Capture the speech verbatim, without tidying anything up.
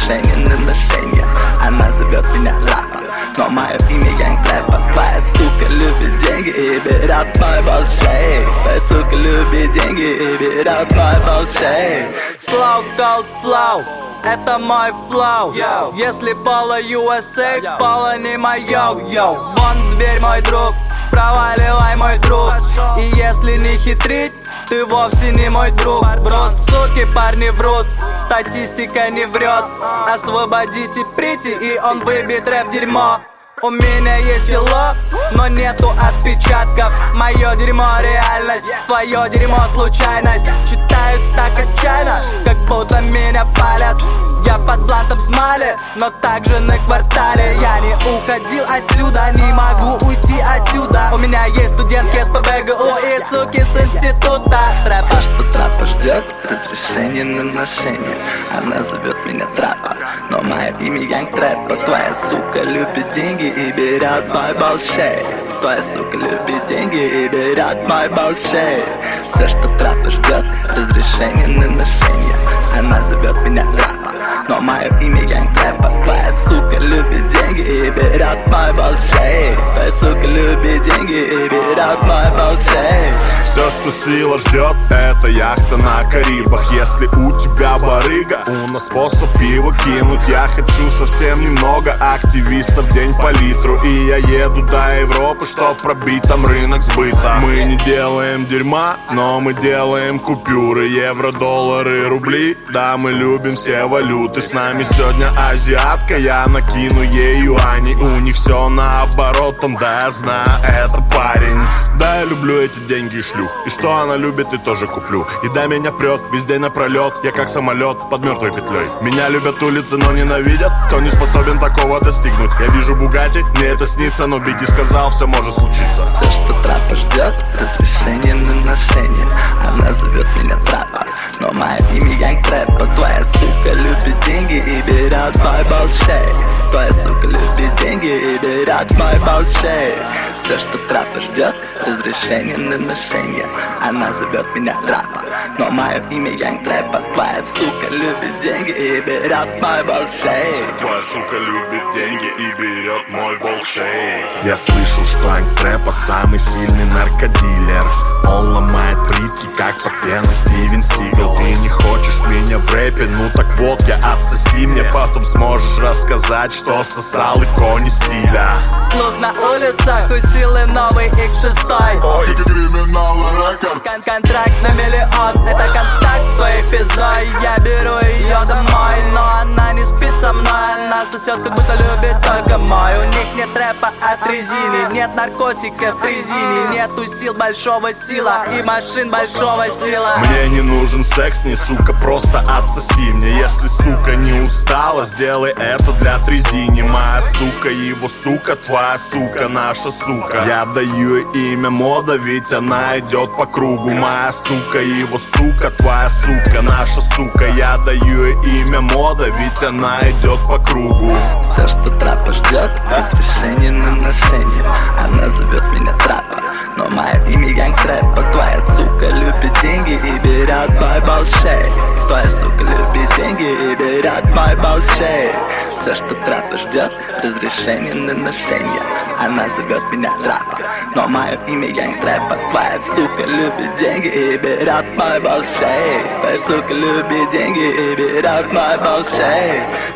разрешение на ношение. Она зовет меня рэпа, но мое имя Янг Трэпа. Твоя сука любит деньги и берет мой болшей. Твоя сука любит деньги и берет мой болшей. Slow Cold Flow, это мой флоу. Если Пола ю эс эй, Пола не моё. Вон дверь, мой друг, проваливай, мой друг. И если не хитрить, ты вовсе не мой друг. Врут, суки, парни врут, статистика не врет. Освободите прити, и он выбьет рэп дерьмо. У меня есть кило, но нету отпечатков. Мое дерьмо реальность, твое дерьмо случайность. Читают так отчаянно, как будто меня палят. Я под блантом в смале, но также на квартале. Я не уходил отсюда, не могу уйти отсюда. У меня есть студентки с пэ бэ гэ у и суки с института. Все, что трапа ждет, разрешение на ношение. Она зовет меня трапа, но мое имя Янг Трэпа. Твоя сука любит деньги и берет мой болшей. Твоя сука любит деньги и берет мой болшей. Все, что трапа ждет, разрешение на ношение. Она зовет меня трапа, но мое имя Янг Трэпа. Твоя сука любит деньги и берет мой болшей. Твоя сука любит деньги и берет мой болшей. Все, что сила ждет, это яхта на Карибах. Если у тебя барыга, у нас способ пива кинуть. Я хочу совсем немного активистов в день по литру. И я еду до Европы, чтоб пробить там рынок сбыта. Мы не делаем дерьма, но мы делаем купюры. Евро, доллары, рубли, да, мы любим все валюты. С нами сегодня азиатка, я накину ей юани. У них все наоборот, там, да, я знаю, это парень. Да, я люблю эти деньги и шлюх. И что она любит, и тоже куплю. И да, меня прет везде напролет. Я как самолет под мертвой петлей. Меня любят улицы, но ненавидят кто не способен такого достигнуть. Я вижу Бугатти, мне это снится, но Бигги сказал, все может случиться. Все, что трапа ждет, разрешение на ношение. Она зовет меня трапа, но мое имя Янг Трэпа. Твоя сука любит деньги и берет мой болшей. Твоя сука любит деньги и берет мой болшей. Все, что трапа ждет, разрешение на ношение. Она зовет меня трапа, но мое имя Янг Трэпа. Твоя сука любит деньги и берет мой болшей. Твоя сука любит деньги и берет мой болшей. Я слышал, что Янг Трэпа самый сильный наркодилер. Он ломает плитки, как по пену Стивен Сигал. Ты не хочешь меня в рэпе? Ну так вот, я отсоси мне. Потом сможешь рассказать, что сосал иконе стиля. Слух на улицах, у силы новый икс шесть. Ой, криминал рекорд. Кон Контракт на миллион, это контакт с твоей пиздой. Я беру ее домой, но она не спит со мной. Она сосет, как будто любит только мой. У них нет рэпа от резины, нет наркотиков в резине. Нету сил большого сила и машин большого сила. Мне не нужен секс, не сука, просто отсоси мне. Если сука не устала, сделай это для трезини. Моя сука, его сука, твоя сука, наша сука. Я даю ей имя мода, ведь она идет по кругу. Моя сука, его сука, твоя сука, наша сука. Я даю ей имя мода, ведь она идет по кругу. Все, что трапа ждет, разрешение на ношение. Она зовет меня трапа, но мое имя Янг Трэпа. Твоя сука любит деньги и берет мой болшей. Твоя сука любит деньги и берет мой болшей. Все, что трапа ждет, разрешение на ношение. Она зовет меня трапа, но мое имя Янг Трэпа. Твоя сука любит деньги и берет мой болшей. Твоя сука любит деньги и берет мой болшей.